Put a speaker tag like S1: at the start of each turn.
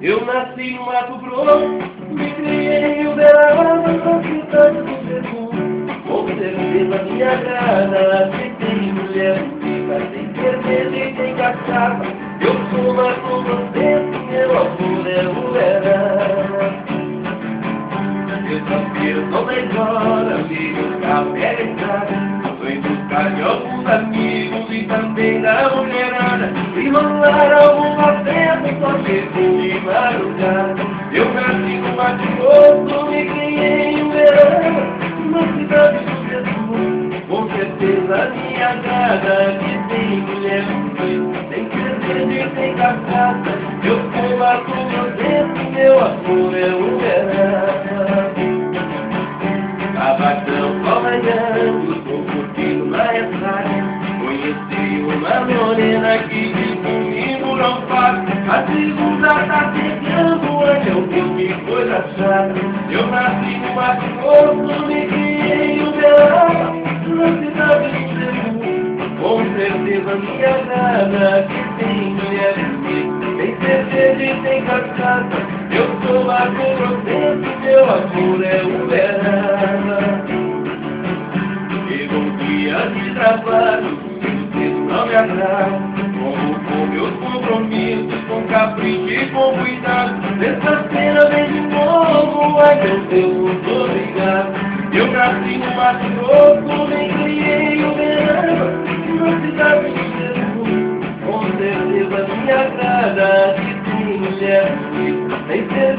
S1: Eu nasci no Mato Grosso, me criei em Uberaba, na cidade do Peru. Com certeza me agrada, se tem mulher bonita, tem cerveja e tem cachaça. Eu sou Mato Grossense, meu amor é Uberaba. Sexta-feira são 10 horas, ligo o café de estrada. Tô em busca de alguns amigos e também da mulherada. E rolar alguma festa, só chego de madrugada. Eu nasci no Mato Grosso, me criei em Uberaba, na cidade do Jesus. Com certeza me agrada, que tem mulher bonita, tem cerveja e tem cachaça. Eu sou Mato Grossense, meu amor é Uberaba. Sabadão, só manhã, estou curtindo na estrada. Conheci uma morena que diz comigo não faz. A segunda tá chegando, olha eu vi que coisa chata. Eu nasci no Mato Grosso, me criei em Uberaba, na cidade do Jesus. Com certeza me agrada, que tem mulher bonita, tem cerveja e tem cachaça. Eu sou Mato Grossense, meu amor é Uberaba. Chegou um dia de trabalho, cedo não me agrada. Como com meus compromissos, com capricho e com cuidado. Sexta-feira vem de novo, ai meu Deus, muito obrigado. Eu nasci no Mato Grosso, me criei em Uberaba, na cidade do Jesus. Com certeza me agrada, que tem mulher bonita, tem certeza